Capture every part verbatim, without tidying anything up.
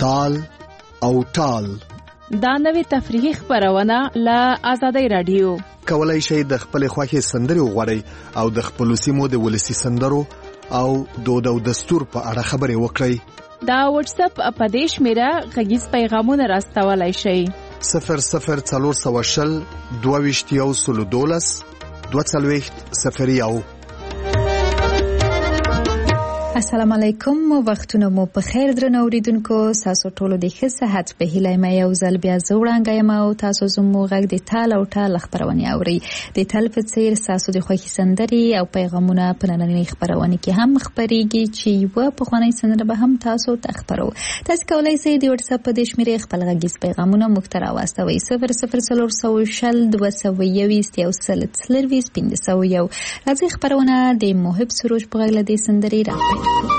تال او ټال. دا نوې تفریحي خبرونه له آزادۍ رادیو. کولای شئ د خپل خوښې سندرې وغواړئ او د خپل سیمو د ولسی سندرو او دود او دستور په اړه خبرې وکړئ. دا واتس اپ اپدیش میرا غږیز پیغامونه راستولای شئ. صفر صفر څلور سوه شل دوه ویشت یو سلو دولس دوه څلوېښت صفر یو. السلام علیکم، وختونه مو په خیر درنو اوریدونکو. تاسو ټول د ښه صحت په هیله مې یو ځل بیا زوړانګه یم او تاسو زموږ غږ د تال او ټال خبرونه اوري. د تل په څیر تاسو د خوښي سندري او پیغامونه په نننۍ خبرونه کې هم خبريږي چې یو په خواني سندره به هم تاسو ته خبرو. تاسو کولای شئ د واتس اپ د شمیرې خپل غږیز پیغامونه مخترا واستوي صفر صفر څلور سوه شل دوه سوه یویشت یو سل څلرویشت پنځه سوه یو. راځي خبرونه د محب سروج په غږ د سندري راځي.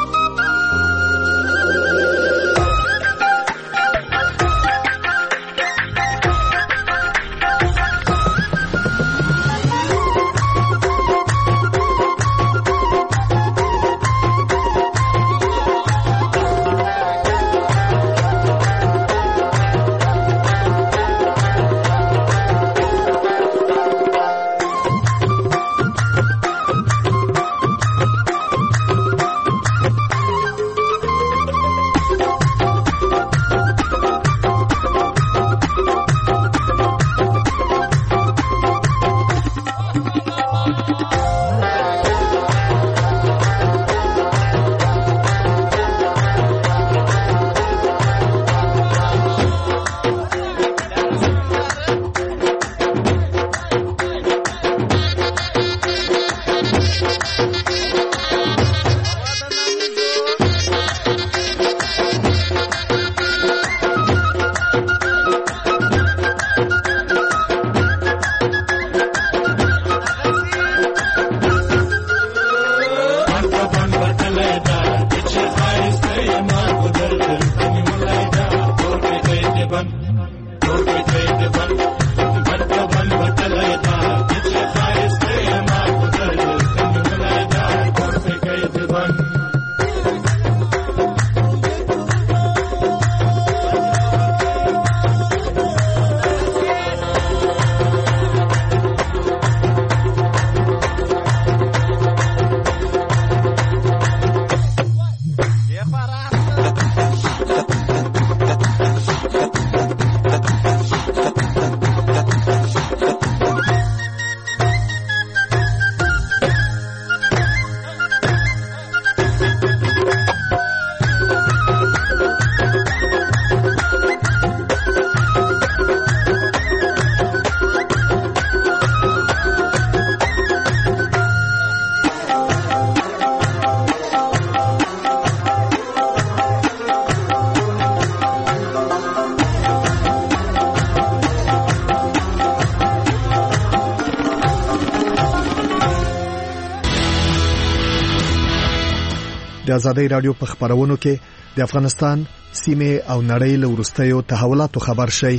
د آزادۍ رادیو په خبرونو کې د افغانستان سیمه او نړۍ له وروستیو تحولاتو خبر شي.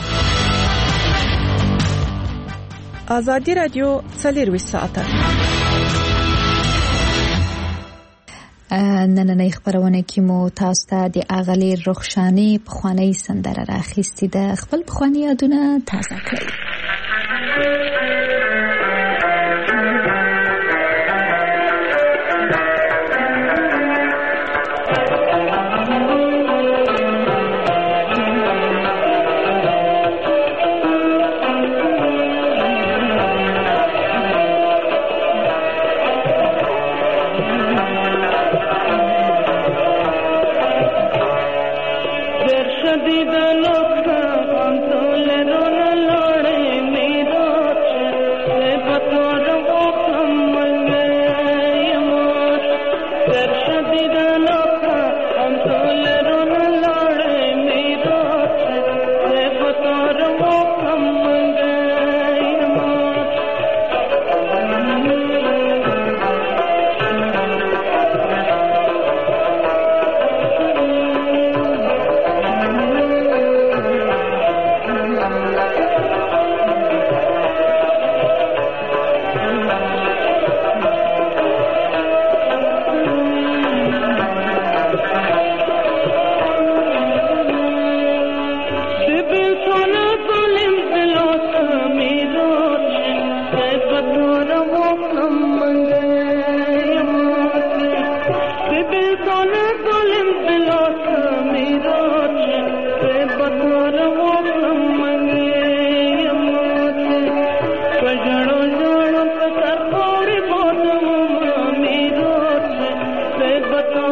آزادۍ رادیو څلور ساعته نننۍ خبرونه کې مو تاسو ته د اغلی رخشانی په خواني سندره راخېستې ده. خپل خواني یادونه تازه کړئ. شدید نقصان تول رون لوڑے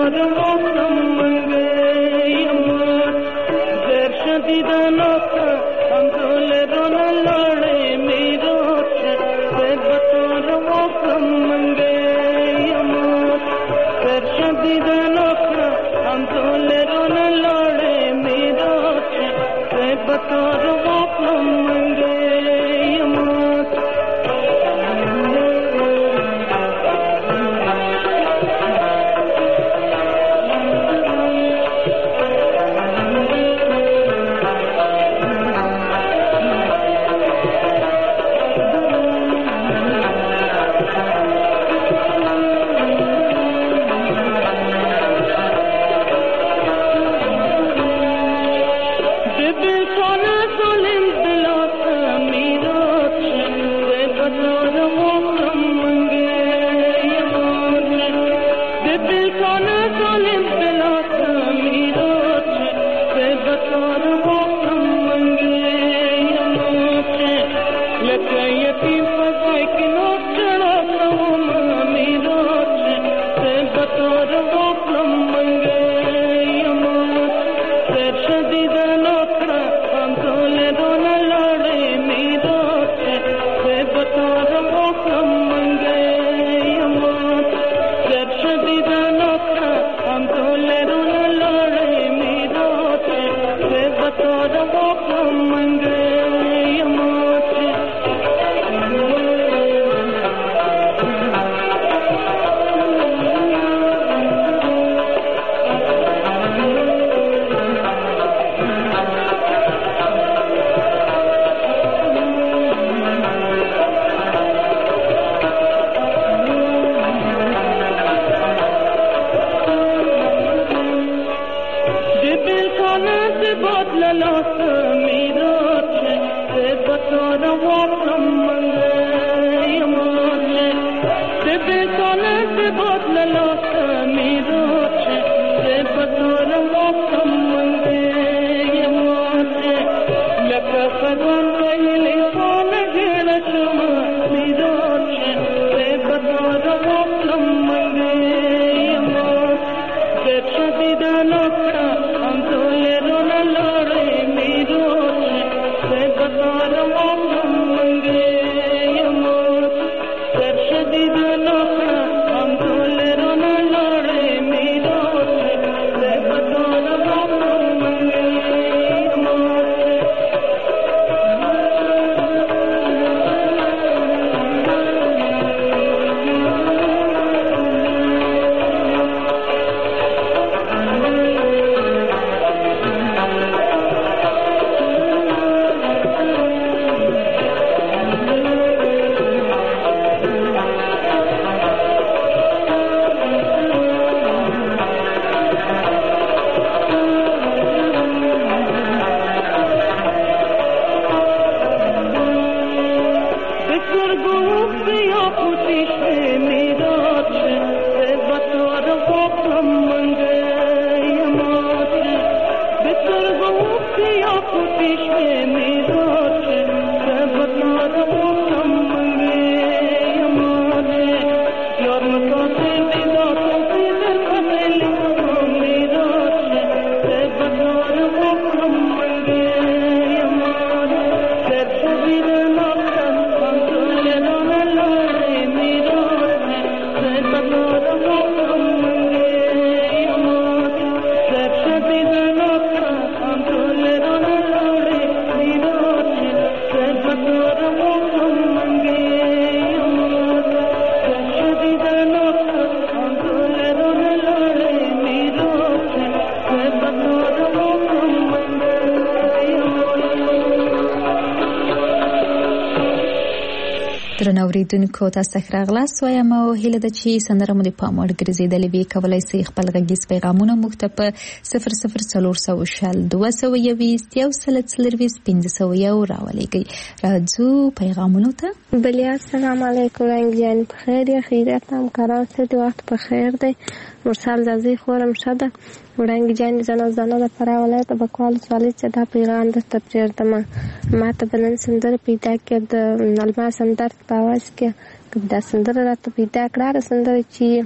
درنو اوریدونکو تاسو ته راغلاست وایم او هیله ده چې سندره مو د پام وړ ګرځېدلې وي. کولی شئ خپل غږیز پیغامونه موږ ته په صفر صفر څلور سوه شل دوه سوه یویشت یو سل څلرویشت پنځه سوه یو راولېږئ. راځو پیغامونو ته. بله السلام علیکم رنگ جان بخیر یا خیریت هم قرار شد وقت بخیر دی. مرسل زازی خورم شده رنگ جان زن و زنه ده پر ولایت بکوال سوالی چه ده پیغام دسته پریردم. ما ته بلند سندر پیدا کرد الماس سندر باواز که که دا سندر را ته پیدا کړه سندر چې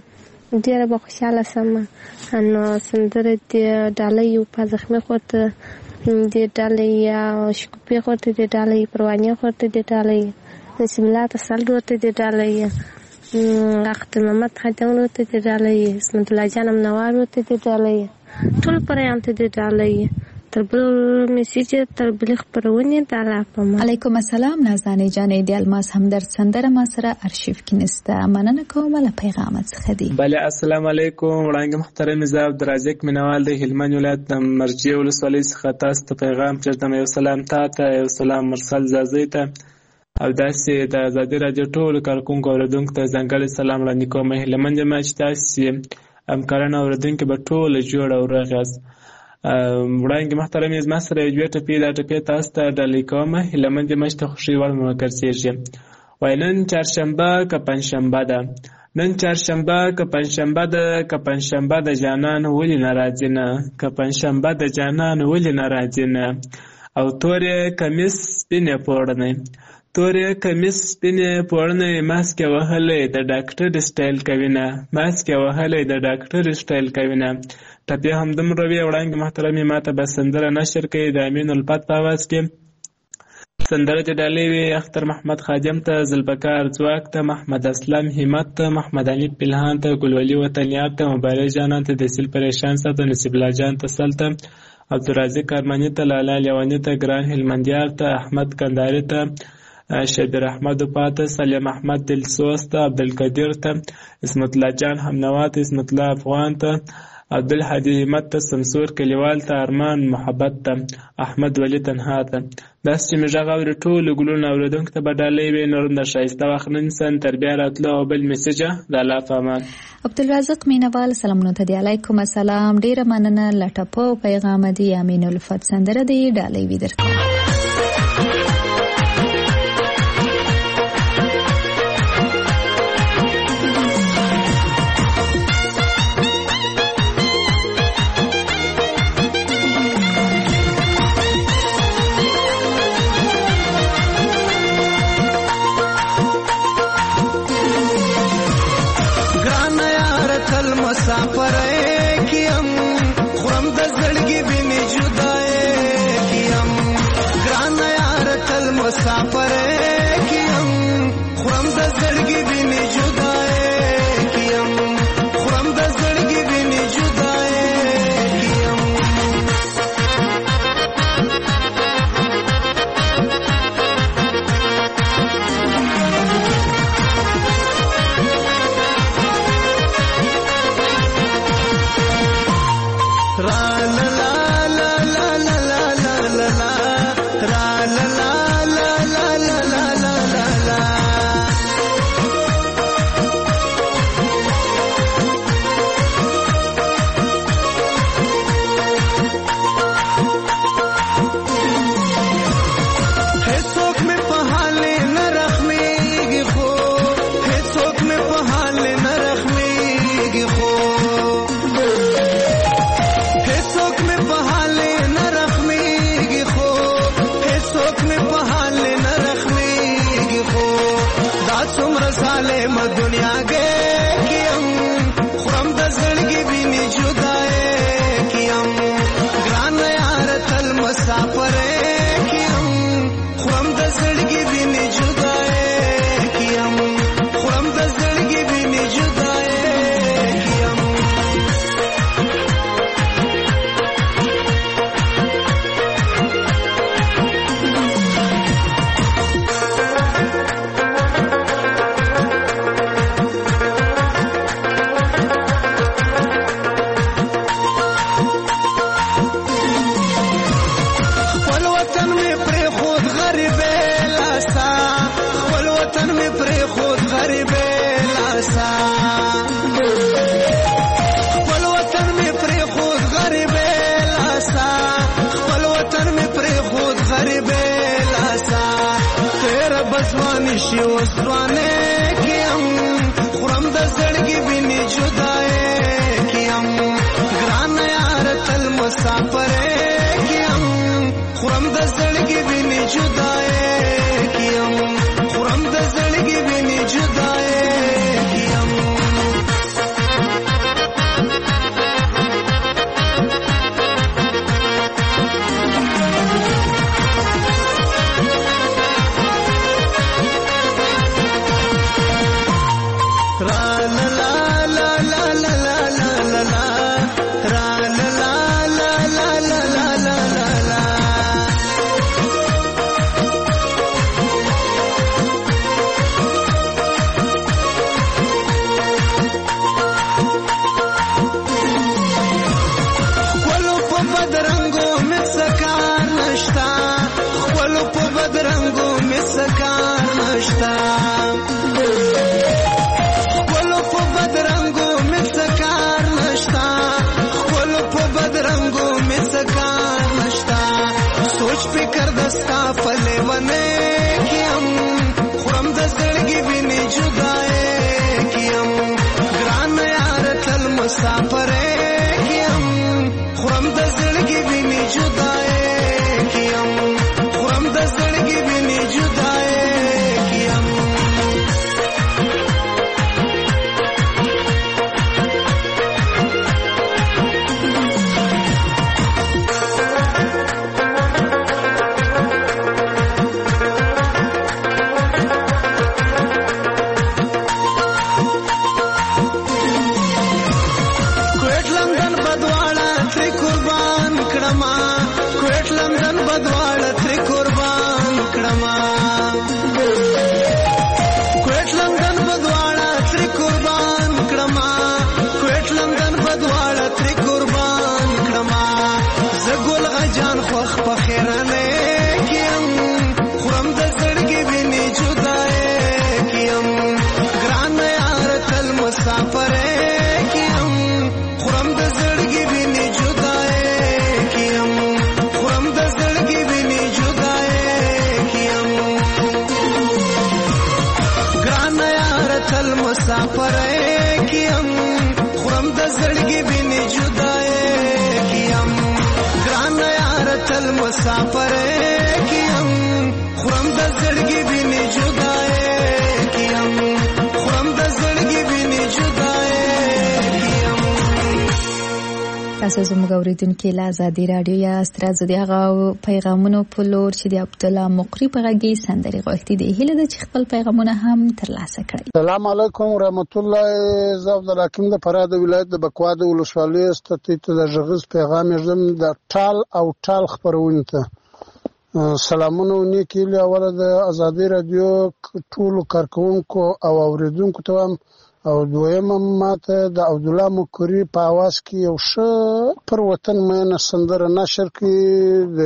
ډېره به خوشحاله سم. نو سندره د ډالۍ په زخمي خورته د ډالۍ یا شکوپې خورته د ډالۍ پروانې خورته د ډالۍ نسیم الله تسل ورته د ډالۍ اخت محمد خادم ورته د ډالۍ اسمت الله جان منوار ورته د ډالۍ ټول پرېان ته د ډالۍ تر بل میسیج تر بل خبرونه د الله په. علیکم السلام نازنین جانې د الماس همدرد سندره ما سره ارشیف کې نسته. مننه کوم له پیغام څخه دی. بله السلام علیکم وړاندې محترم زه عبدالرزاق مینوال د هلمند ولایت د مرجې ولسوالۍ څخه تاسو ته پیغام پرېږدم. یو سلام تا ته، یو سلام مرسل زازۍ ته او داسې د ازادي راډیو ټولو کارکونکو اورېدونکو ته ځانګړی سلام وړاندې کوم. هیله یم چې تاسې همکاران او اورېدونکي به ټوله جوړ او روغ یاست. وړاندې محترم زما سره یو دوې ټپې دا ټپې تاسو ته ډالۍ کوم. هیله مند یم چې ته خوښۍ وړ مې وګرځېږي. وایي نن چهارشنبه که پنجشنبه ده، نن چهارشنبه که پنجشنبه ده، که پنجشنبه د جانان ولې نه راځي نه، که پنجشنبه د جانان ولې نه راځي نه. او تورې کمیس سپینې پوړنۍ، تورې کمیس سپینې پوړنۍ، ماسکې وهلی د ډاکټر سټایل کوي نه، ماسکې وهلی د ډاکټر سټایل کوي نه. ټپې همدومره وي. وړاندې محترمې ما ته به سندره نشر کوي د امین الفت په اواز کې. سندره چې ډالۍ وي اختر محمد خادم ته، ذوالبقار ځواک ته، محمد اسلم همت ته، محمد علي پلهان ته، ګلولي وطنیاب ته، مبارک جانان ته، دسیل پریشان ساته، نصیب الله جان ته سل ته، عبدالرازق ارماني ته، لالا لیواني ته، ګران هلمندیار ته، احمد کنداري ته، شبیر احمد پاته، سلیم احمد دلسوز ته، عبدالقدیر ته، اسمت الله جان همنوا ته، اسمت الله افغان ته، عبدالحدی همت ته، سمسور کلیوال ته، ارمان محبت ته، احمد ولی تنها ته. داسې چې مې غږ اوري ټولو ګلونو اورېدونکو ته به ډالۍ وي. نور د ښایسته وخت نه نیسم تر بیا راتلو او بل میسیجه د الله په امان. عبدالرزاق مینوال سلامونه ته دی. علیکم السلام، ډیره مننه. لټپو پیغام دی امین الفت سندره دی ډالۍ وي درته. په بدرنګو مې سکار نشتا خپل په بدرنګو مې سکار نشتا خپل په بدرنګو مې سکار نشتا خپل په بدرنګو مې سکار نشتا سوچ فکر دستا په لیونه کیم خورم د زړګي ویني جدای کیم ګران یار تل مسافر کیم خورم د زړګي ویني جدای کیم خورم د زړګي ویني جدای کیم مسافر کیم خورم د زړګي ویني جدای کیم ګران یار تل مسافر کیم خورم د زړګي ویني جدای کیم خورم د زړګي ویني جدای کیم. تاسو زموږ اوریدونکو له ازادي رادیو یا سترازو دی هغه پیغامونو په لور چې د عبد الله مقری په غږی سندري غوښتي دی هله د خپل پیغامونه هم ترلاسه کړئ. السلام علیکم ورحمت الله. زه عبد الحکیم د فراه د ولایت د بکوا د ولسوالۍ ستې ته د ژغز پیغام ژم د ټال او ټال خبرونه ته سلامونه نیکی له اوله د ازادي رادیو ټول کارکونکو او اوریدونکو ته او دویم ماته د عبد الله مقری په आवाज کې یو ښه پر وطن مینه سندره نشر کړي د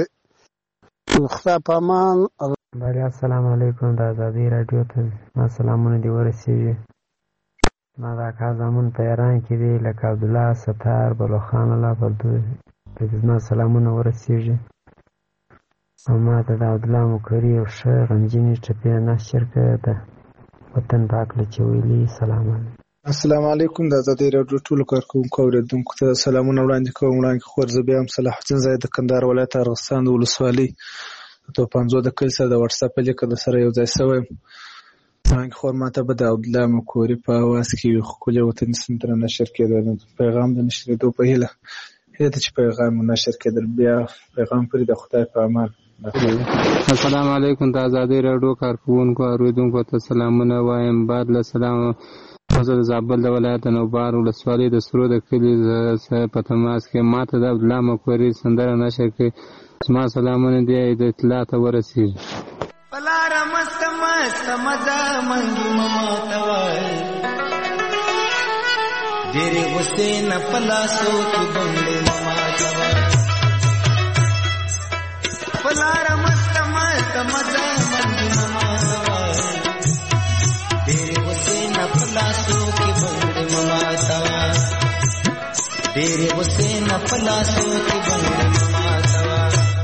خدا په امان. بله السلام علیکم د ازادي رادیو ته ما سلامونه دی ورسیږي. ما دا کار زمون په ایران کې دی لکه عبد الله ستار بلوخان الله پردو د ما سلامونه ورسیږي. ما ته د عبد الله مقری یو ښه غمجنې ټپې نشر کړي ده وطن پاک له چويلي. سلام علیکم. السلام علیکم د ازادي رادیو ټول کارکونکو اوریدونکو ته سلامونه وړاندې کوم. وړاندې خور زبې هم صلاح الدین زاید د کندهار ولایت ارغستان د ولسوالۍ ته پنځو د کل سره د واتس اپ لیک د سره یو ځای شوی. څنګه خور ماته به د عبد الله مقری په आवाज کې خپل وطن سندره نشر کېدل پیغام د نشریدو په هیله هله چې پیغام نشر کېدل بیا پیغام پرې د خدای په امان. السلام علیکم د ازادي رادیو کارکونکو اوریدونکو ته سلامونه وایم. بعد له سلام زه د زابل د ولایت نوبار ولسوالۍ د سرو د کلي په تماس کې ماته د عبد الله مقری سندره نشر کړي. زما سلامونه دی د اطلاع ته ورسیږي. پلار مست مست مزه منګي مما توای ډېرې غصې نه پلاسو کې بنګړې مما توای پلار مست مست مزه منګي مما توای ډېرې غصې نه پلاسو کې بنګړې مما توای ډېرې غصې نه پلاسو کې بنګړې مما توای.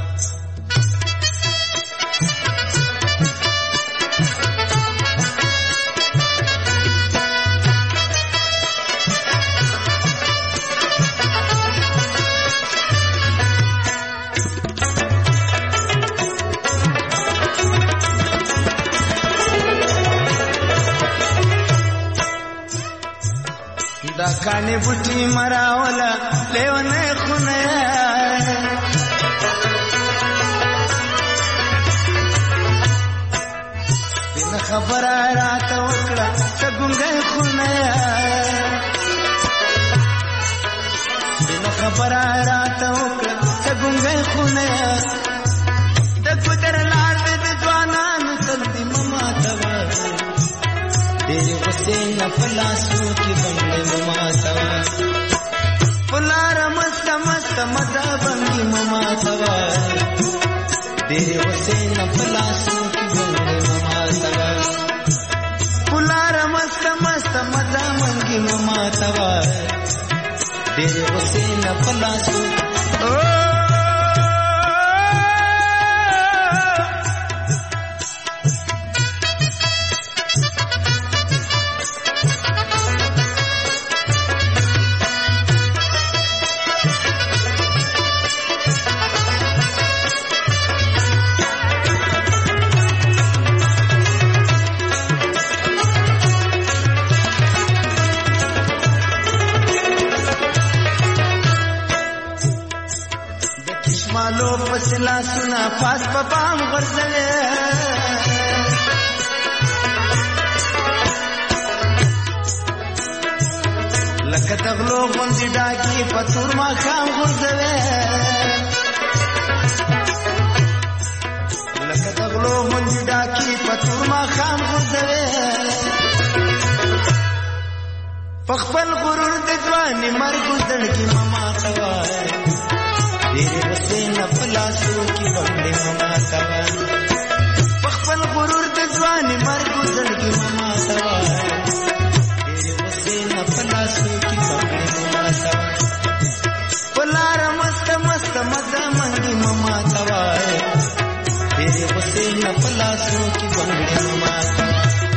دا کانی بوټي مراولا لیونه خونه بن خبره راته وکړه څنګه خونه بن خبره راته وکړه څنګه خونه د ګذر لار د ځوانانو تل دې مما توا ډېر غصې نه پلاسو کې بنګړې مما توا پلار مست مست मस्त मजा बंगी ममा तवा तेरे हुसैन पलासों की बंगड़े ममा तवा पुलार मस्त मस्त मजा बंगी ममा तवा तेरे हुसैन पलासों मालो पसला सुना पास पपाम गरजले लकत अगलो गुंजी डाकी पतूर मा खाम गरजले लकत अगलो गुंजी डाकी पतूर मा खाम गरजले पखपल गुरुर दजवानी मर गुजर की ममा सवाए तेरे हुसैन पलासों की बंगड़े ममा तवा पखपल गुरूर दजवानी मर गुजर की ममा तवा तेरे हुसैन पलासों की बंगड़े ममा तवा पुलार मस्त मस्त मजा मंगी ममा तवा तेरे हुसैन पलासों की बंगड़े ममा तवा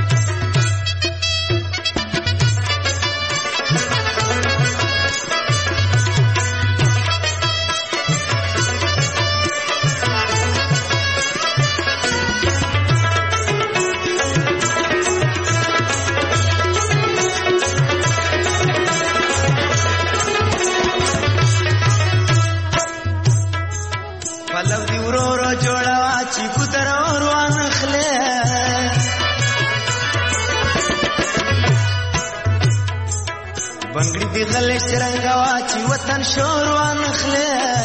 बंगड़ी दी गले शरंगावाची वतन शोरवा नखले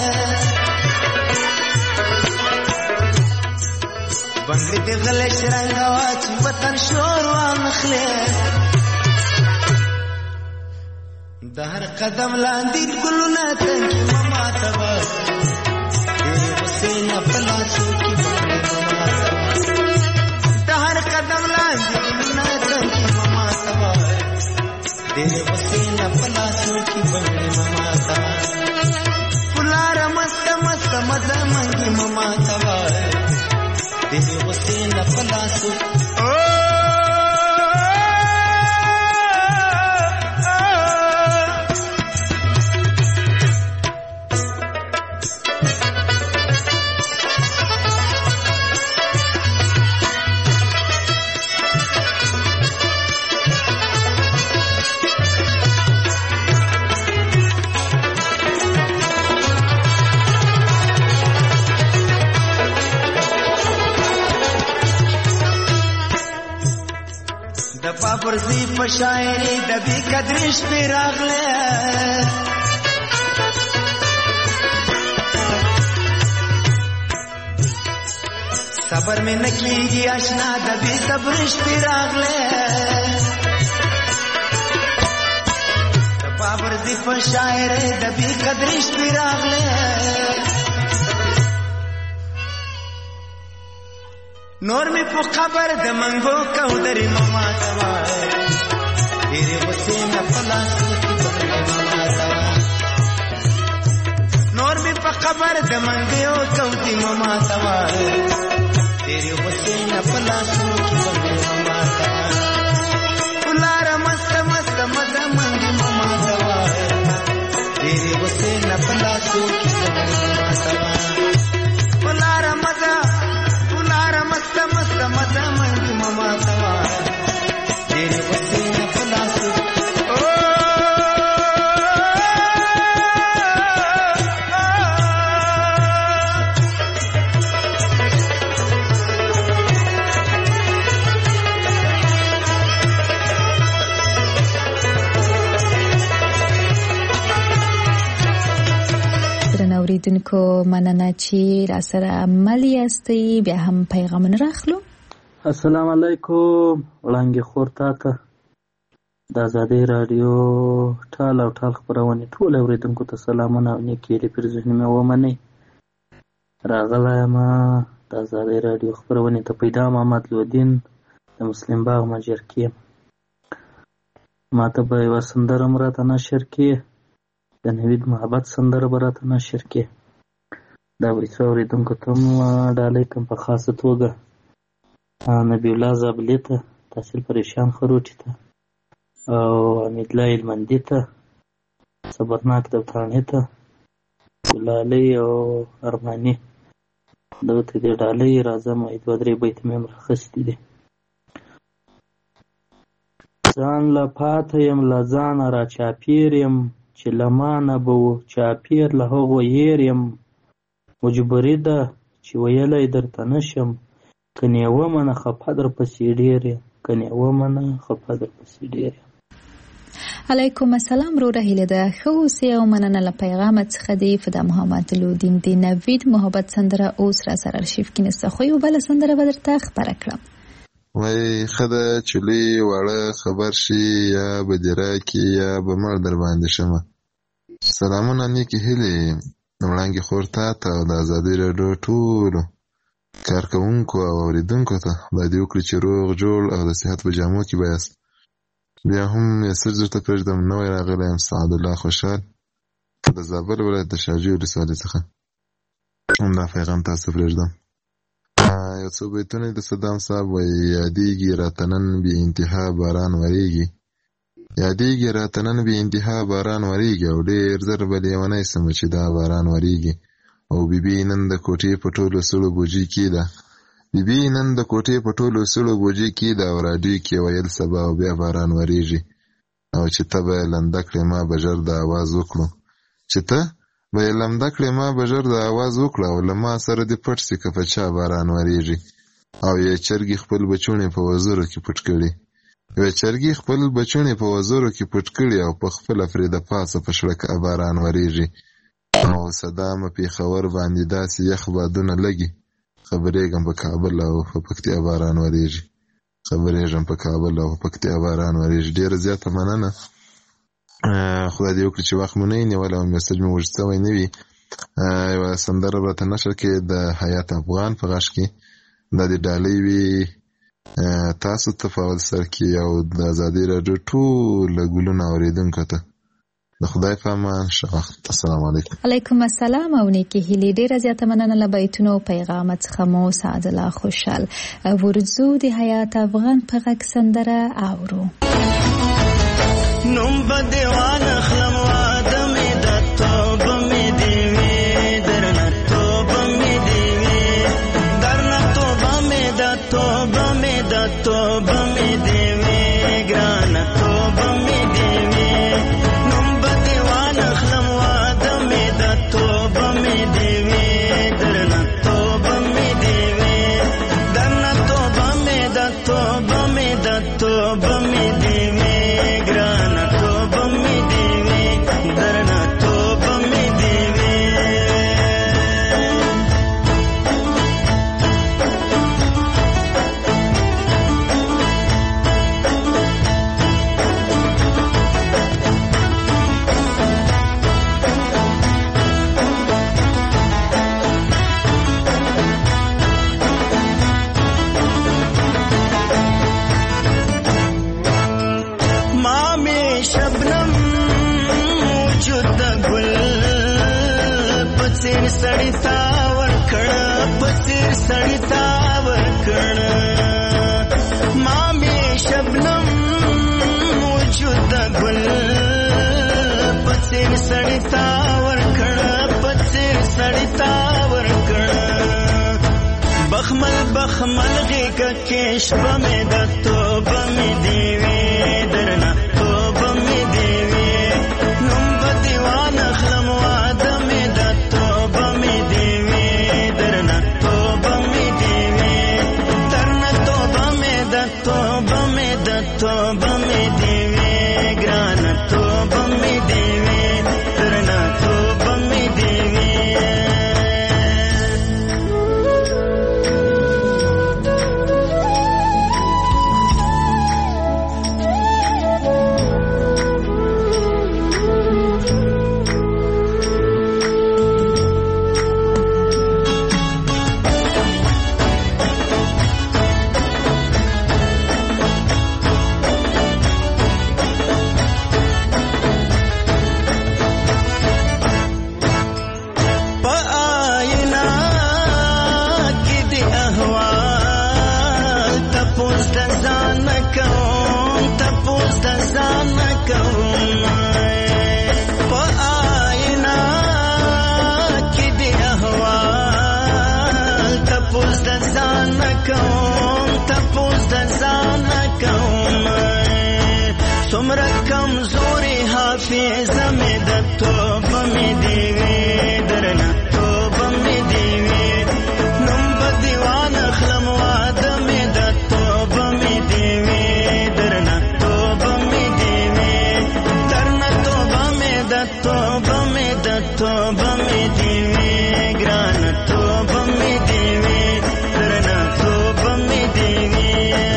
बंगड़ी दी गले शरंगावाची वतन शोरवा नखले दहर कदम लांदी गुलना तंगी ममा तबा तेरे हुसैन पलासों की बंगड़ी ममा तबा दहर कदम लांदी गुलना तंगी ममा तबा तेरे हुसैन पलासों की बंगड़ी ममा तवा पुलार मस्त मस्त मजा मंगी ममा तवा तेरे हुसैन पलासों परजी पशायरी दबी कदरिश पे रागले सबर में नकीगी अशना दबी सबरिश पे रागले परजी पशायरी दबी कदरिश पे रागले नोर में पु खबर द मंगो कौदरी ममा तवा तेरे हुसैन पलासों की बंगड़े ममा तवा नोर में पु खबर द मंगो कौदी ममा तवा तेरे हुसैन पलासों की बंगड़े ममा तवा पुलार मस्त मस्त मजा मंगी ममा तवा तेरे हुसैन पलासों की बंगड़े ममा तवा पुलार मजा मस्त मस्त मजा मंगी ममा तवा तेरे हुसैन पलासों اوریدونکو مننه چې را سره عمل یاستئ بیا هم پیغامونه راخلو. السلام علیکم وړانګې خور تا ته د ازادۍ راډیو ټال او ټال خپرونې ټول اورېدونکو ته سلامونه او نیکې هیلې پیرزوینې مې ومنئ. راغلی یم د ازادۍ راډیو خپرونې ته پیدا محمد لودین د مسلم باغ مجرکې یم. ما ته به یوه سندره هم راته نشر کړې، د نوید محبت سندره به راته نشر کړې. دا به څو اورېدونکو ته هم ډالۍ کړم په خاصه توګه. نبي الله زابلي ته، تحصیل پریشان خروټي ته او حمیدالله هلمندي ته، صبرناک دبتاڼي ته، ګلالۍ او ارماني دغه ته دې ډالۍ راځم. دوه درې بیته مې هم راخیستي دي. ځان له پاته یم له ځانه را چاپېر یم، چې له ما نه به و چاپېر له هغو هېر یم. مجبوري ده چې ویلی درته نه شم، که نې ومنه خفه در پسې ډېر یم، که نې ومنه خفه در پسې ډېر یم. علیکم السلام وروره، هیله ده ښه اوسې او مننه له پیغامه څخه دی. فدا محمد لودین د نوید محبت سندره اوس را سره ارشیف کې نسته، خو یو بله سندره به درته خپره کړم. وای ښه ده چې لوی واړه خبر شي، یا به دې راکړي یا به مړ در باندې شمه. سلامونه نیکې هیلې وړانګې خور تا ته او د ازادۍ راډیو ټولو کارکوونکو او اورېدونکو ته خدای دې وکړي چې روغ جوړ او د صحت په جامو کې به یاست. بیا هم میسج درته پرېږدم، نوی راغلی یم سعدالله خوشحال د زابل ولایت د شاجوی ولسوالۍ څخه. همدا پیغام تاسو پرېږدم. یو څو بیتونه د صدام صاحب وایي: یادېږي راته نن بې انتها باران ورېږي، یادېږي راته نن بې انتها باران ورېږي، او ډېر زر به لیونی سمه چې دا باران ورېږي. او بیبي نن د کوټې په ټولو سړو بوجي کې ده، بیبي نن د کوټې په ټولو سړو بوجي کې ده، او راډیو کې ویل سبا او بیا باران ورېږي. او چې ته به یې لنده کړې ما به ژر د اواز وکړو، چې ته به یې لمده کړې ما به ژر د اواز وکړه، او له ما سره دې پټ سي که په چا باران ورېږي. او یې چرګې خپل بچوڼې په وزرو کې پټ کړي، یوه چرګې خپل بچوڼې په وزرو کې پټ کړي، او په خپله پرې د پاسه په شړکه باران ورېږي. او صدامه پېښور باندې داسې یخ بادونه لګي، خبرېږم په کابل او په پکتیا باران ورېږي، خبرېږم په کابل او په پکتیا باران ورېږي. ډېره زیاته مننه. خدای دې وکړي چې وخت مو نه وي نیولی او میسج مې اوږد سوی نه وي. یوه سندره راته نشر کړې د حیات افغان په غږ کې، دا د ډالۍ وي تاسو ته په اول سر کې او د ازادۍ راډیو ټول ګلونه اورېدونکو ته. د خدای په امان، ښه وخت. السلام علیکم. علیکم السلام او نیکې هیلې. ډېره زیاته مننه له بیتونو پیغامه څخه مو سعدالله خوشحال. ورځو د حیات افغان په غږ سندره اورو. نوم به دې وانخلم واده مې د توبه مې دې وي، درنه توبه مې دې وي، درنه توبه مې د توبه مې د توبه مې دې وي، ګرانه توبه مې دې وي. نوم به دې وانخلم واده مې د توبه مې دې وي، درنه توبه مې دې وي، درنه توبه مې د توبه مې د توبه مې دې وي، ګرانه توبه مې دې وي، درنه توبه مې دې وي. سړی تا ورکړه پسیر سړی تا ورکړه، ما مې شبنم موجود د ګل پسیر سړی تا ورکړه، پسیر سړی تا ورکړه. بخمل بخمل غېږه کې شپه مې د توبه مې دې وي، درنه توبه مې دې وي. نوم به دې وانخلم واده مې د توبه مې دې وي، درنه توبه مې دې وي، درنه توبه مې د توبه مې د توبه مې دې وي، ګرانه توبه مې دې وي، درنه توبه مې دې وي. کوم تپوس د ځان کوم څومره کمزوري حافظه مې د توبه مې دی وي درنه توبه مې دی وي نوم به دیوان اخلم واده مې د توبه مې دی وي درنه توبه مې دی وي درنه توبه مې د توبه مې د توبه مې دی وي ګرانه توبه مې دی وي درنه توبه مې دی وي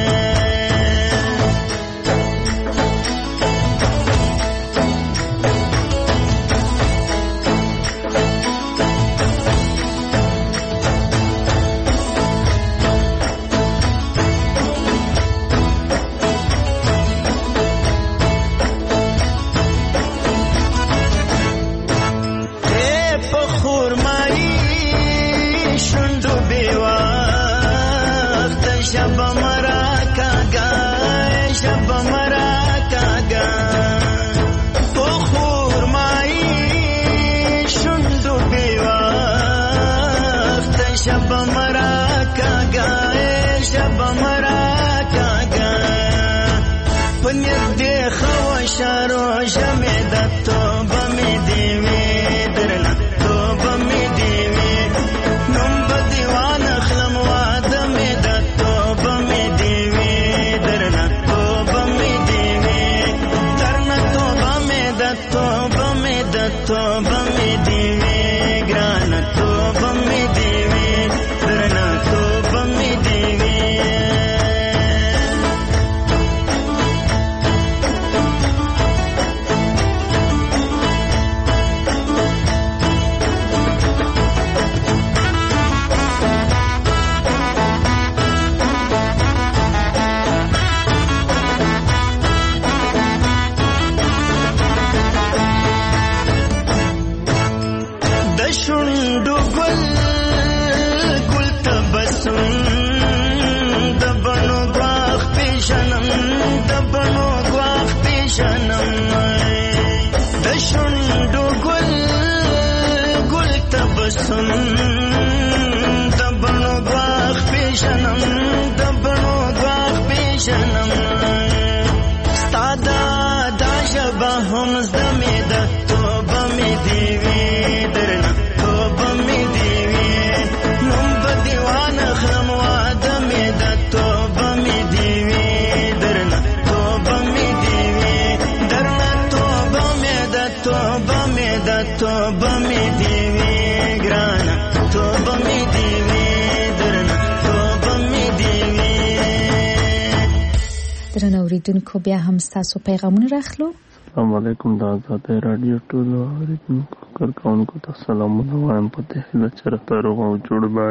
شارو جمع د توبه مې دی وي درنه توبه مې دی وي نوم به دیوان اخلم واده مې د توبه مې دی وي درنه توبه مې دی وي درنه توبه مې د توبه مې د توبه مې دی وي ګرانه توبه مې دی وي درنه توبه مې دی وي شوندو گل گل تبسم دبنو گواخ پیشنم دبنو گواخ پیشنم دشوندو گل گل تبسم دبنو گواخ پیشنم دبنو گواخ پیشنم ستادا دا شبه هم زدمی د توبه می دیوی درنه توبه می دیوی نوم به دیوان اخلم واده می د توبه می دیوی درنه توبه می دیوی درنه توبه می د توبه می د توبه می دیوی ګرانه توبه می دیوی درنه توبه می دیوی. درنه اوریدونکو بیا هم ستاسو پیغامونه راخلو. السلام علیکم د آزادۍ راډیو ټولو اوریدونکو کارکوونکو ته سلامونه وایم په دې هیله چې راته روغ او جوړ به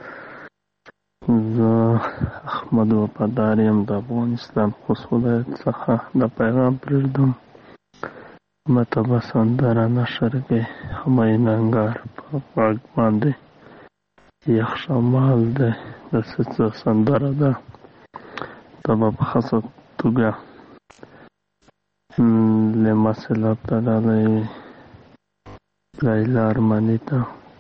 زه احمد وفادار یم د افغانستان خوست ولایت څخه دا پیغام پرېږدم مته به سندره نشر کې همایون انګار په غږ باندې یخ شمال دی د څه سندره ده دا به په خاصه توګه لمسلب ته ډالۍ لیلا ارماني ته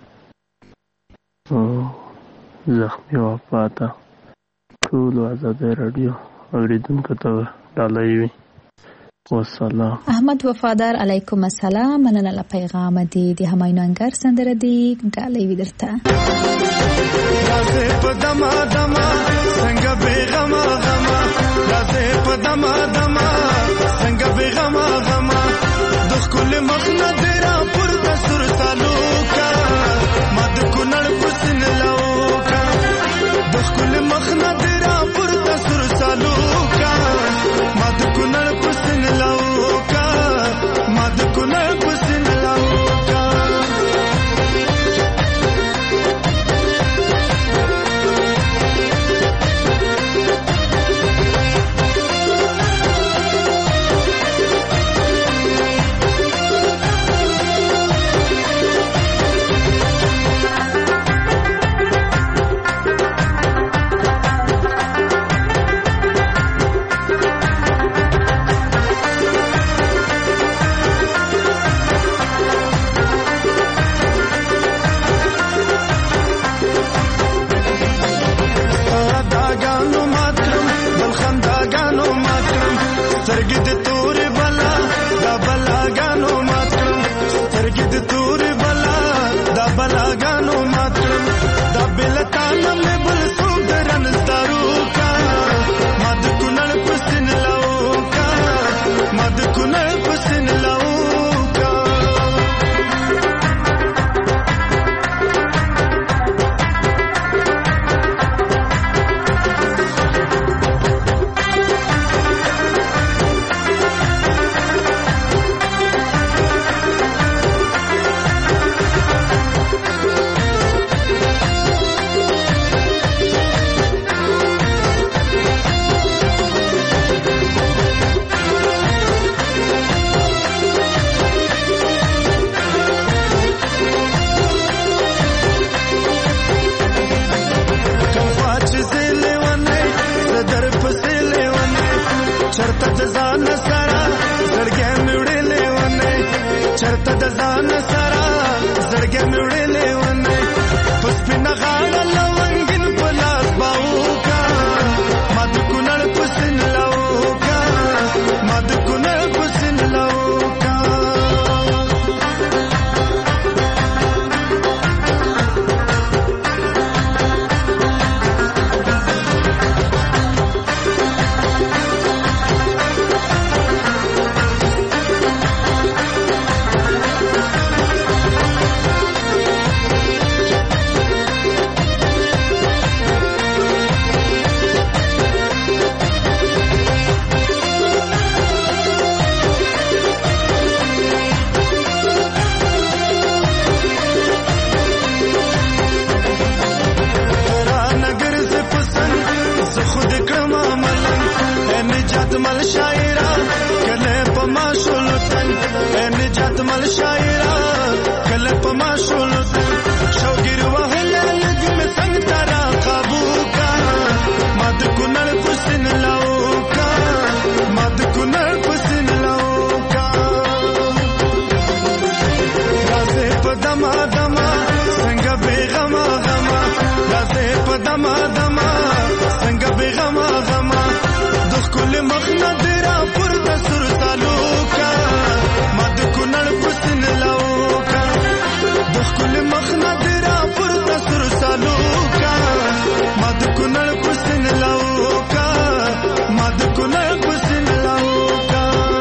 زخمي وفا ته ټولو آزادۍ راډیو اورېدونکو ته ډالۍ وي. والسلام. احمد وفادار علیکم السلام. مننه له پیغام دی د همایون انګر سندره دی ډالۍ وي درته. راځه په دما دما څنګه بیغما غما راځه په دما دما څنګه بیغما غما د خپل مخ نه درا پر تسر تعلقا ما د کونړ پسن لاوکا د خپل مخ نه درا پر تسر تعلقا ما د کونړ پسن لاوکا ما د کونړ پسن لاوکا سترګې مې وړلې ونې په سپینه غاړه لونګین په لاس باوکا ما د کونړ په سین لاوکا ما د کونړ په سین لاوکا مل شاعرہ کله پما شولتن ان جات مل شاعرہ کله پما شولتن شوګر وهله لګ می څنګه ترا قابو کا مد کونړ پسن لاو کا مد کونړ پسن لاو کا رازه پدما دما څنګه بیغما غما رازه پدما دما څنګه بیغما غما کل مخنا تیرا پورتا سر تالوکا مد کونړ پسن لاوکا دخ کل مخنا تیرا پورتا سر تالوکا مد کونړ پسن لاوکا مد کونړ پسن لاوکا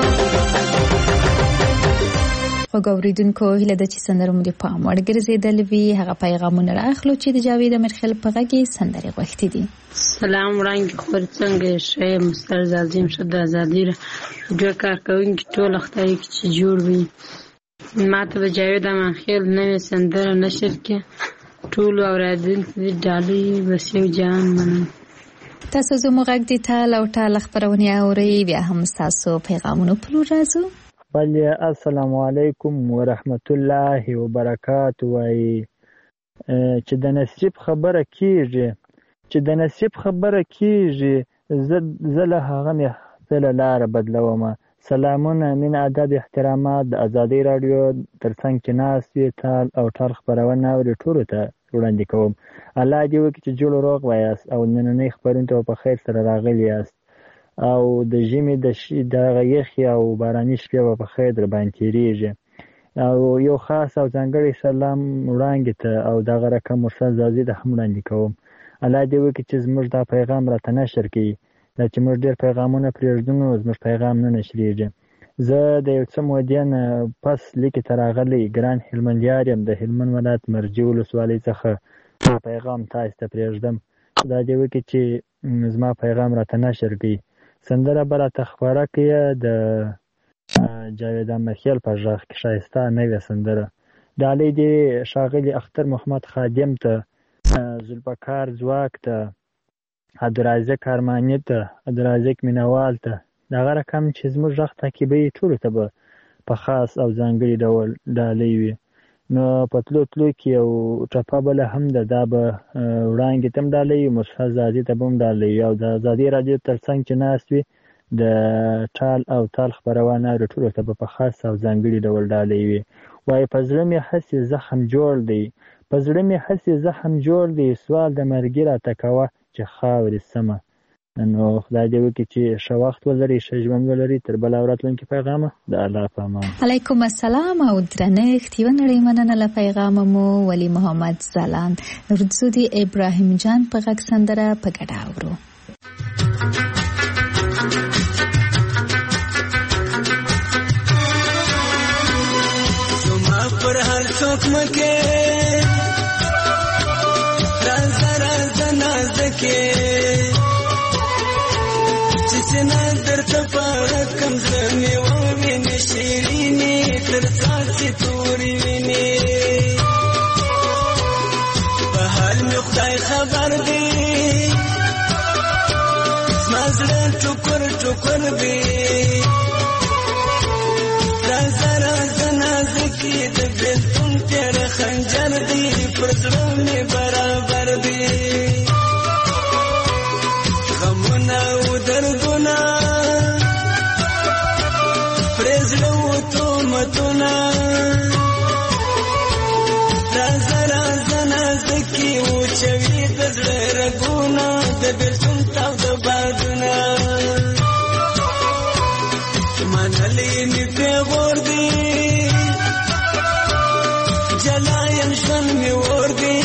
وګوریدونکو هله د چې سندرو مو د پام وړ ګرځیدل وی هغه پیغامونه راخلو چې د جاوید امرخیل په غږی سندري غوښتي دي. سلام وړاندې خور څنګه شې مستر عظیم شد ازادي د کار کوونکي ټول خدای چې جوړ وي ماته د جاوید امرخیل نوې سندره نشر کې ټول اورادونکو د ډالۍ وسیو جان منم. تاسو زموږ غږ د تال او ټال خبرونه اوري بیا هم تاسو پیغامونه پلو راځو. بل السلام علیکم ورحمت الله وبرکاته وای چې د نصیب خبره کیږي چې د نصیب خبره کیږي زه له هغه مې خپله لاره بدلومه. سلامونه مینه ادب احترامات د ازادۍ راډیو تر څنګ چې ناست وي تال او ټال خپرونه اوري ټولو ته وړاندې کوم. الله دې وکړي چې جوړ روغ وایاست او نننۍ خپرونې ته په خیر سره راغلي یاست او د ژمي د دغه یخې او باراني شپې به په خیر در باندې تېرېږي. او یو خاص او ځانګړی سلام وړاندې ته او دغه رقم مرسل زازي ته هم وړاندې کوم. الله دې وکړي چې زموږ دا پیغام راته نشر کړي. دا چې موږ ډېر پیغامونه پرېږدو نو زموږ پیغام نه نشرېږي. زه د یو څه مودې نه پس لیکې ته راغلی ګران هلمندیار یم د هلمند ولایت مرجې ولسوالۍ څخه پیغام تاسو ته پرېږدم. دا دې وکړي چې زما پیغام راته نشر کړي. سندره به راته خپره کړي د جاوید امرخیل په غږ کې ښایسته نوې سندره. ډالۍ دې ښاغلي اختر محمد خادم ته، ذوالفقار ځواک ته، عبدالرازق ارماني ته، عبدالرازق مینوال ته، دغه رقم چې زموږ غږ تعقیبوي ټولو ته به په خاص او ځانګړي ډول ډالۍ وي. نو په تلو تلو کې یو ټپه بله هم ده، دا به وړانګې ته هم ډالۍ وي، مصطفی زادي ته به هم ډالۍ وي او د ازادي راډیو تر څنګ چې ناست وي د ټال او تال خپرونه اوري ټولو ته به په خاص او ځانګړي ډول ډالۍ وي. وایي په زړه مې هسې زخم جوړ دی، په زړه مې هسې زخم جوړ دی، سوال د مرګي راته کوه چې خاورې سمه. نو خدای دې وکړي چې ښه وخت ولري، ښه ژوند ولري. تر بله او راتلونکي پیغامه د الله په امان. علیکم السلام او درنښت. یوه نړۍ مننه له پیغامه مو ولی محمد ځلاند ورځو د ابراهیم جان په غږ سندره په ګډه اورو. زما پر هر څوک مکې رازه رازه نازکې چې سینه درته پاړه کم زمې ووینې شیرینې تر څاڅې تورې وینې په حال مې خدای خبر دی زما زړه ټوکر ټوکر دی رازه رازه نازکې د بېلتون تېره خنجر دی پر زړه مې برابر دی غمونه او دردونه پرې زړه و تهمتونه رازه رازه نازکي وچوي د زړه رګونه د بېلتون تاوده بادونه منلې مې پیغور دي جلا یم ژوند مې اور دي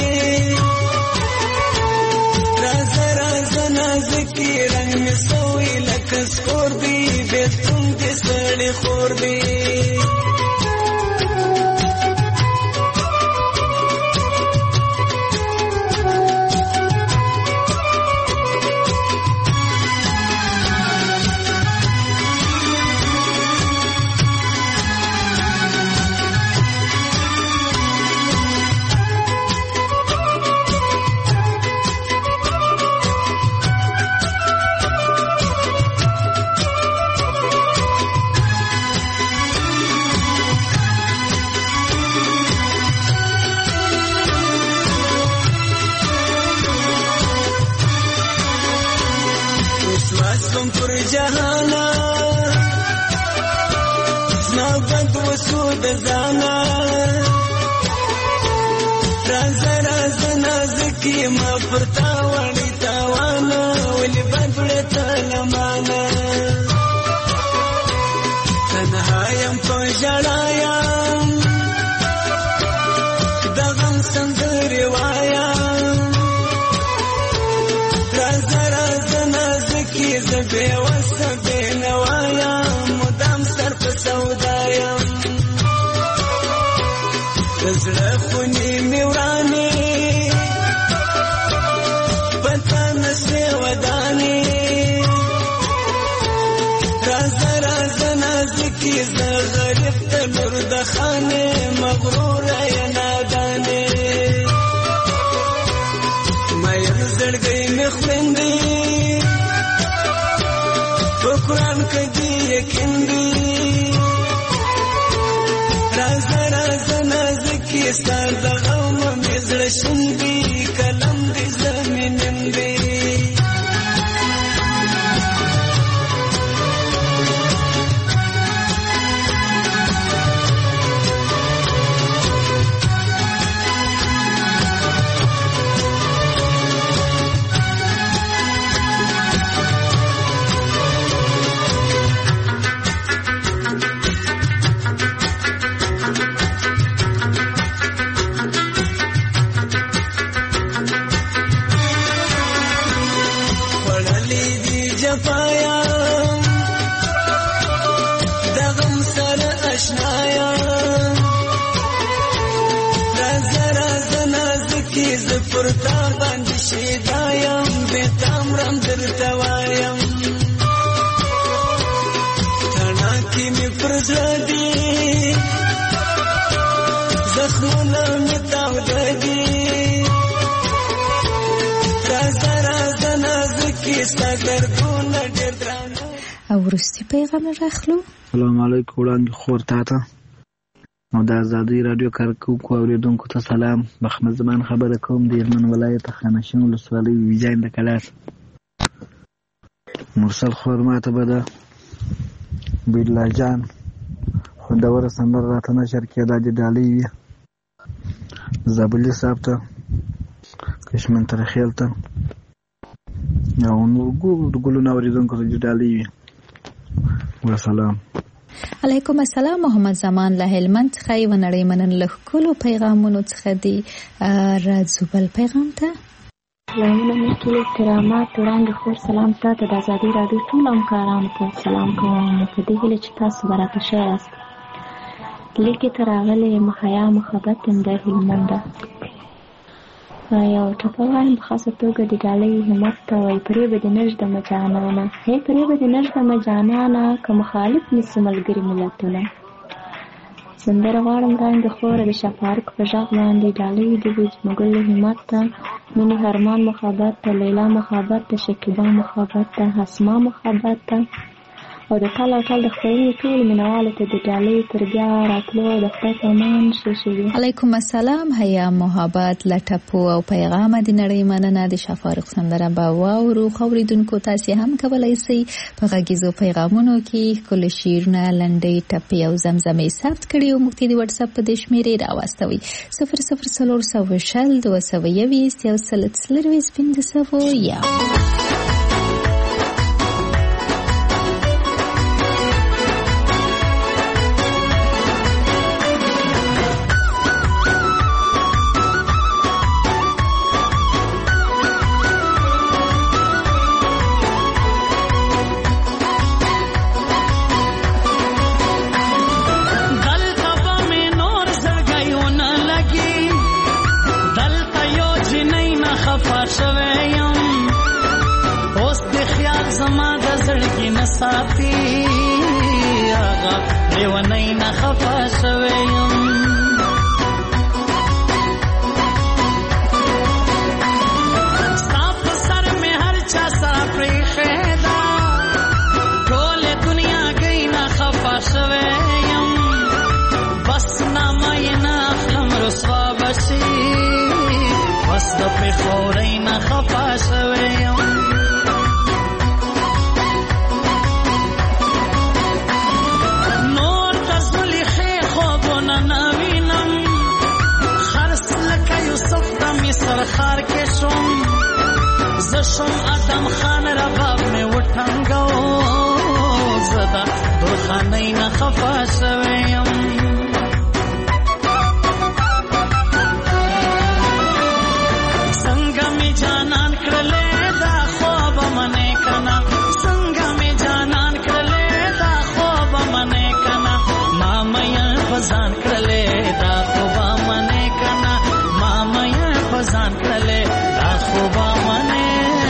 رازه رازه نازکي رنګ مې سوی لکه سکور دي بېلتون دې سړی خور دي وسوم پر جهانا زما بد وسو د ځانا رازه رازه نازکي ما پر تا وړي تاوانا ولې بد وړې تلمانا تنها یم په ژړا یم د غم سندرې وایم رازه رازه نازکي زه بېوسه بېنوا یم مدام سر په سودا یم د زړه خونې مې ورانې په تا نسوې ودانې رازه رازه نازکي زه غریب ته لور د خانې مغروره یې نادانې مین زړګی مې خویندې په قرآن کې دې یقین دی رازه رازه نازکي ستا د غم مې زړه شین دی قلم دې زمینم دی جفایا د غم سره اشنایا رازه رازه نازکي زه پر تا باندې شیدا یم بېتامرم درته وایم تڼاکې مې پر زړه دي زخمونه مې تاوده دي رازه رازه نازکي ستا دردونه ډېر درانه او وروستي پیغام راخلو. سلام علیکم وړاندې خور تا ته او د ازادۍ راډیو کارکوونکو اورېدونکو ته سلام. محمد زمان خبره کوم د هلمند ولایت خانشین ولسوالۍ ویجاین د کلاس. مرسل خور ماته به د بیرلا جان خوندوره سندره راته نشر کېده د ډالۍ وي زابلي صاحب ته کشمن ترخیل ته او نور ګلونه اورېدونکو ته د ډالۍ وي. وسلام. علیکم السلام. محمد زمان له هلمند څخه یو نړۍ منن له ښکلو پیغامونو څخه دی راځو بل پیغام ته. سلامونه مې ټول احترامات وړاندې خور سلام تا ته د ازادۍ راډیو ټول همکارانو ته سلام کوم په دې هیله چې تاسو به راته ښه یاست. لیکې ته راغلی یم حیا محبت یم د هلمند یو ټپه وایم په خاصه توګه د ډالۍ همت ته وایي پرې به دې نږدمه جانانه هی پرې به دې نږدمه جانانه که مخالف نیسي ملګري ملتونه. سندره غواړم وړاندې خوره د شفارق په غږ باندې ډالۍ دې وي زموږ همت ته مینې هرمان محبت ته لیلا محبت ته شکیبا محبت ته حسما محبت ته او د ټال او ټال د خپرونې ټول مینوالو ته د ډالۍ تر بیا راتلو د خدای په امان شي. علیکم السلام. حیا محبت لټپو او پیغام د نړۍ مننه. د شفارق سندره به واورو. خوریدونکو تاسو هم کولای شئ په غږیزو پیغامونو کې کله شیرونه لنډۍ ټپې او زمزمې ثبت کړئ او موږ د واتس اپ په د شمیرې راوستوي صفر صفر څلور سوه شل دوه سوه یویشت یو سل څلرویشت پنځه سوه یا साथी आगा लेवनई न खफा शवेयम साफ सर में हर चा साफरी खेदा टोले दुनिया गई न खफा शवेयम बस ना मायना अखलम रसवा बशी बस दपे खोरई न खफा शवेयम सरखार के शोम जशम आदम खान रबाब में उठंगो ज़दा दुखानई न खफा शवेयम संग में जानन करले दा ख्वाब मने कना संग में जानन करले दा ख्वाब मने कना मामया फजान करले दा ख्वाब मने कना मामया फजान करले दा ख्वाब मने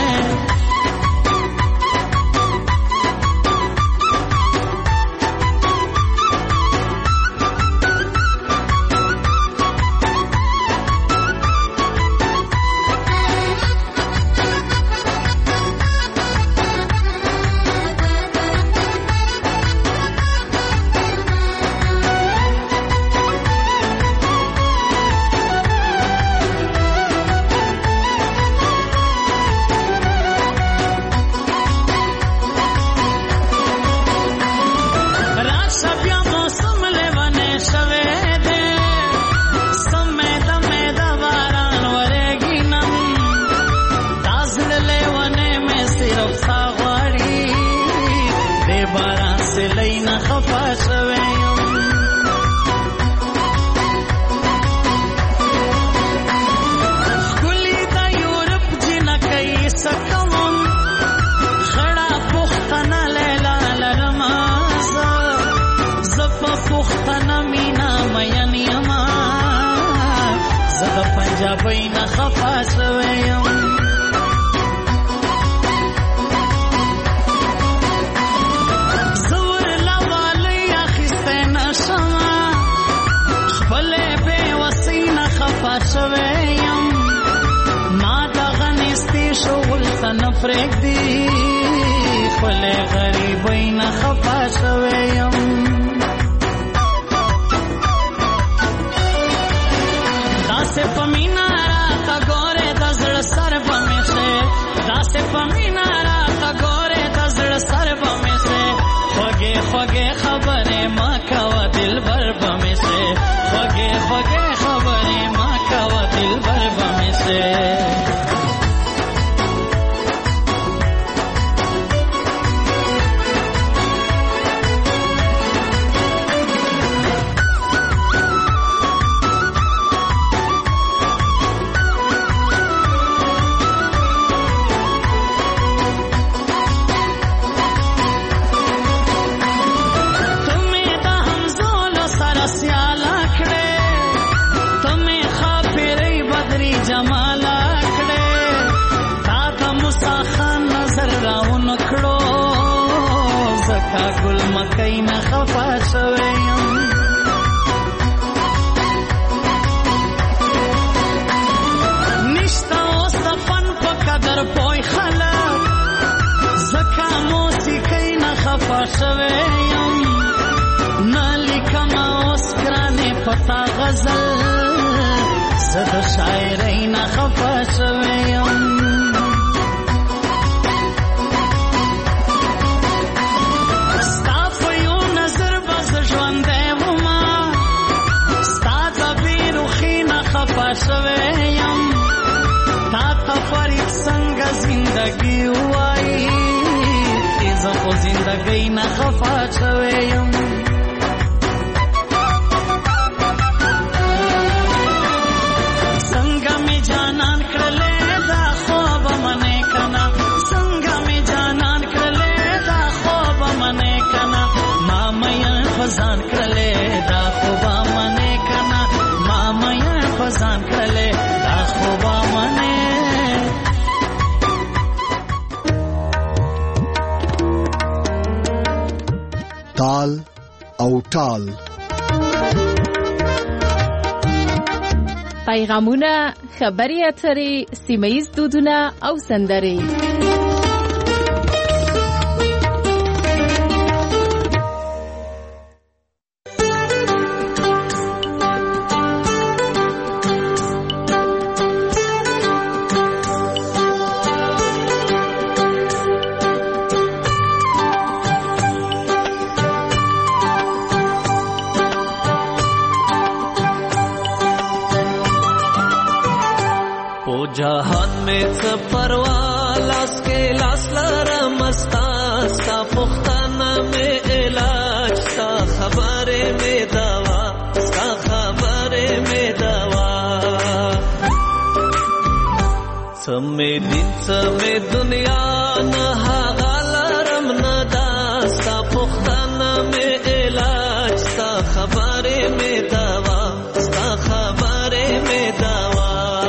فرق دی خپل غریبای نه خفا شویم داسې پمینا راته ګوره د زړه سر به مې شي داسې پمینا راته ګوره د زړه سر به مې شي خوږې خوږې خبرې ما کوه دلبر به مې شي خوږې خوږې خبرې ما کوه دلبر به مې شي خفا شوی یم نه لیکمه اوس ګرانې پتا غزل زه د شاعرۍ نه خفا شوی یم ستا په یو نظر به زه ژوندی ومه ستا د بېروخي نه خفا شوی یم تا ته فرید څنګه زندګي ووایي زه خو زندګۍ نه خفا شوی یم څنګه مې جانان کړلې دا خوب منې کنه څنګه مې جانان کړلې دا خوب منې کنه ما مې فزان کړلې دا خوب منې کنه ما مې فزان کړلې دا خوب منې تال او ټال پیغامونه خبري اترې سیمه‌ییز دودونه او سندرې जहान में څه پروا لاس کې لاس لرم ستا ستا پختانه مې علاج ستا خبرې مې دوا ستا خبرې مې دوا څه مې دین څه مې دنیا نه هغه لرم نه دا ستا پختانه مې علاج ستا خبرې مې دوا ستا خبرې مې دوا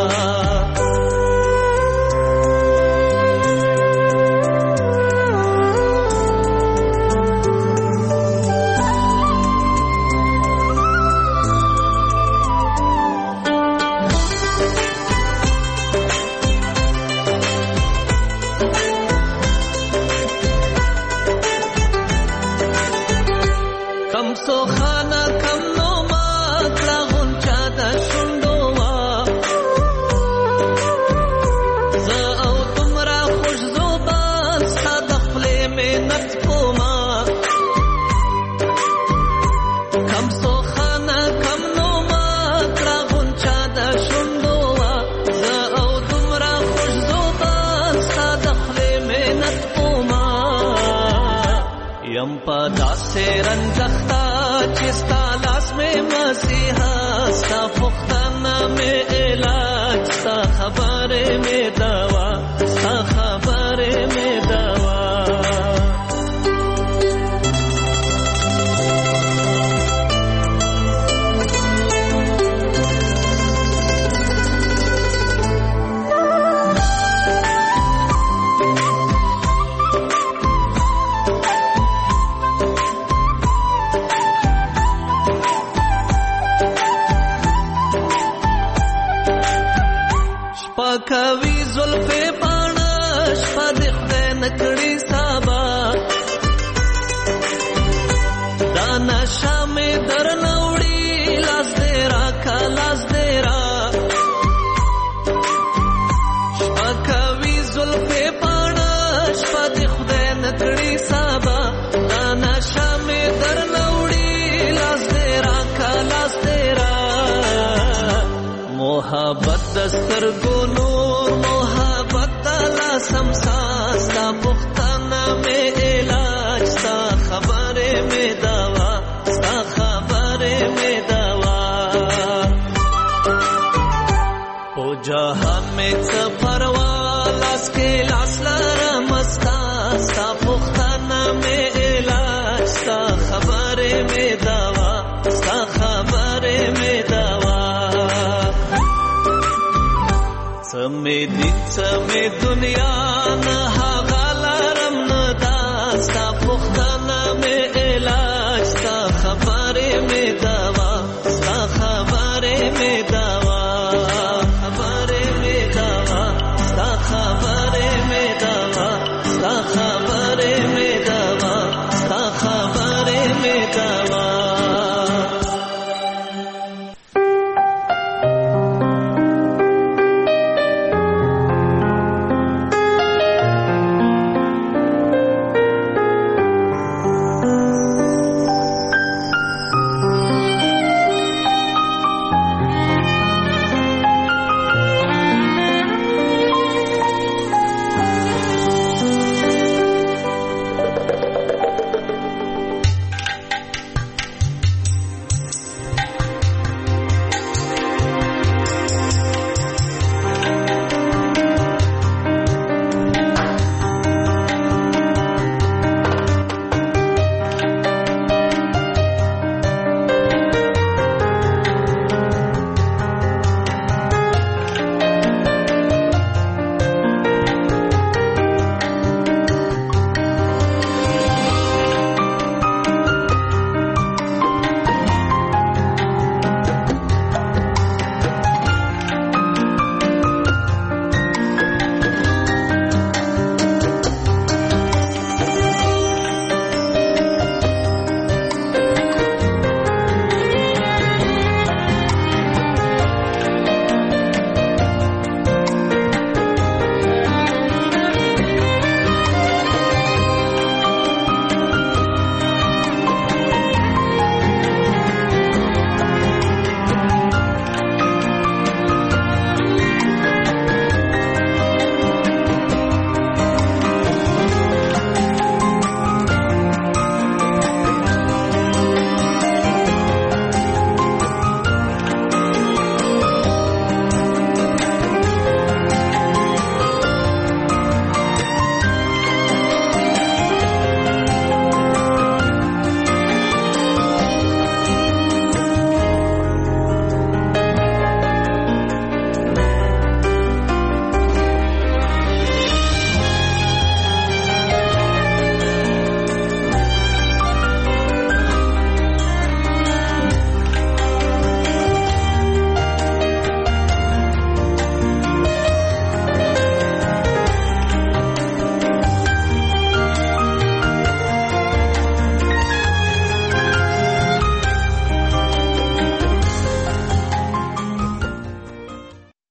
से रंजख्ता चिस्ता लास में मसीहा सा पुख्ताना में इलाज सा खबरे में दवा सा खबरे में दवा کوي زلفې باڼه شپه د خدای نکړي سابا دا نشه مې درنه وړي لاس دې راکه لاس دې را شپه کوي زلفې باڼه شپه د خدای نکړي سابا دا نشه مې درنه وړي لاس دې راکه لاس دې را محبت دستر گونو محبت دلا سمسا ستا پختانا میں علاج ستا خبرے میں دوا ستا خبرے میں دوا او جہان میں څه پروا لاس کے لاس لرم ستا ستا پختانا میں علاج ستا خبرے میں دوا ستا خبرے میں دوا سمې دین سمې دنیا نه هغه لرم نه دا ستا پختانه مې علاج